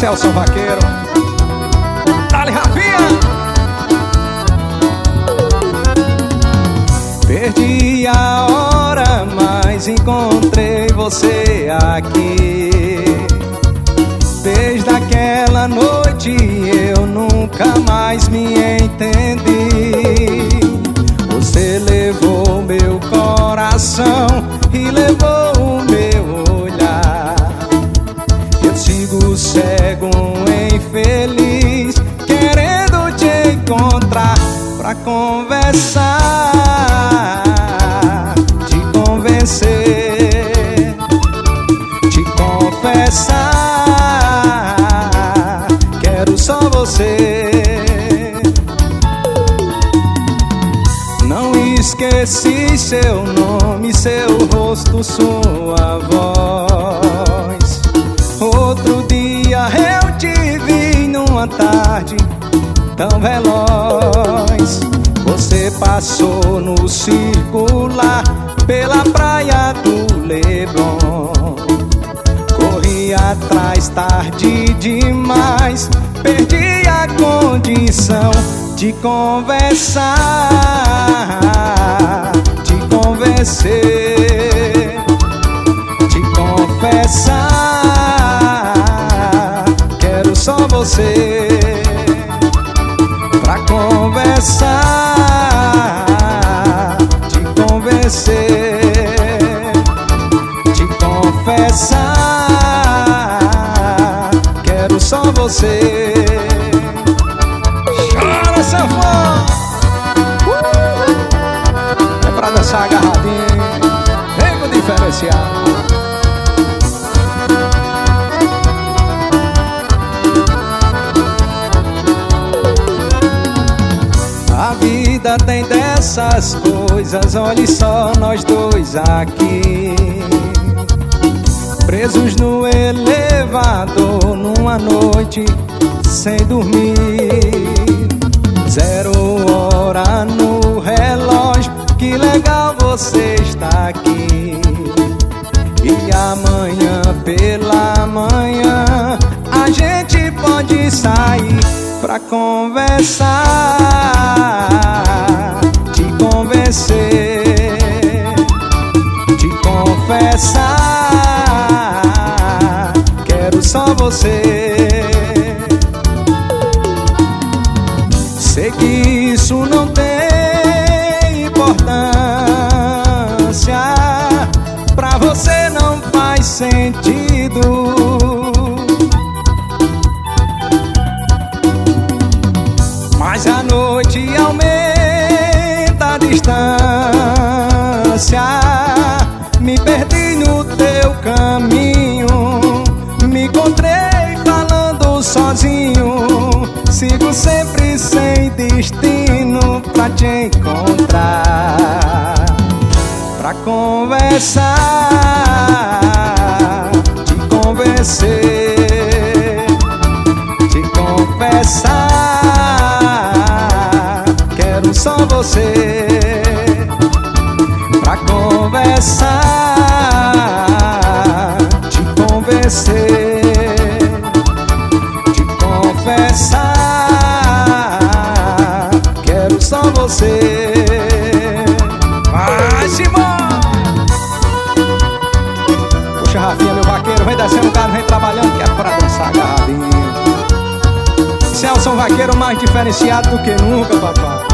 Celso Vaqueiro. Dale, Rafinha! Perdi a hora, mas encontrei você aqui. Desde aquela noite eu nunca mais me entendi. Você levou meu coração e levou o meu olhar. Eu sigo cego, infeliz, querendo te encontrar pra conversar, te convencer, te confessar. Quero só você. Não esqueci seu nome, seu rosto, sua voz. Outro dia eu te vi numa tarde tão veloz. Você passou no circular pela praia do Leblon. Corri atrás tarde demais, perdi a condição de conversar, te convencer, te confessar. Quero só você pra conversar, te convencer, te confessar. Quero só você. Chora, sanfona! É pra dançar agarradinho, vem com diferencial. A vida tem dessas coisas, olhe só nós dois aqui, presos no elevador numa noite sem dormir. 0 hora no relógio, que legal você está aqui. E amanhã pela manhã a gente pode sair pra conversar, te convencer, te confessar. Quero só você. Sei que isso não tem importância, pra você não faz sentido. Mas a noite aumenta a distância. Me perdi no teu caminho, me encontrei falando sozinho. Sigo sempre sem destino pra te encontrar, pra conversar, te convencer, te confessar. Quero só você pra conversar, te convencer, te confessar. Quero só você. Vai, Simão! Puxa, Rafinha, meu vaqueiro, vem descendo o carro, vem trabalhando, que é pra dançar agarradinho. Celso Vaqueiro mais diferenciado do que nunca, papai.